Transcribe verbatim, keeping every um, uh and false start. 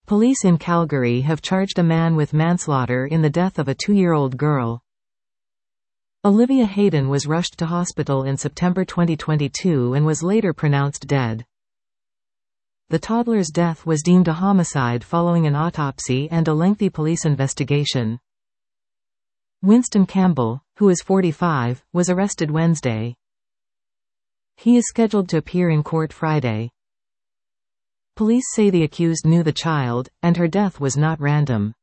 Police in Calgary have charged a man with manslaughter in the death of a two-year-old girl. Olivia Hayden was rushed to hospital in September twenty twenty-two and was later pronounced dead. The toddler's death was deemed a homicide following an autopsy and a lengthy police investigation. Winston Campbell, who is forty-five, was arrested Wednesday. He is scheduled to appear in court Friday. Police say the accused knew the child, and her death was not random.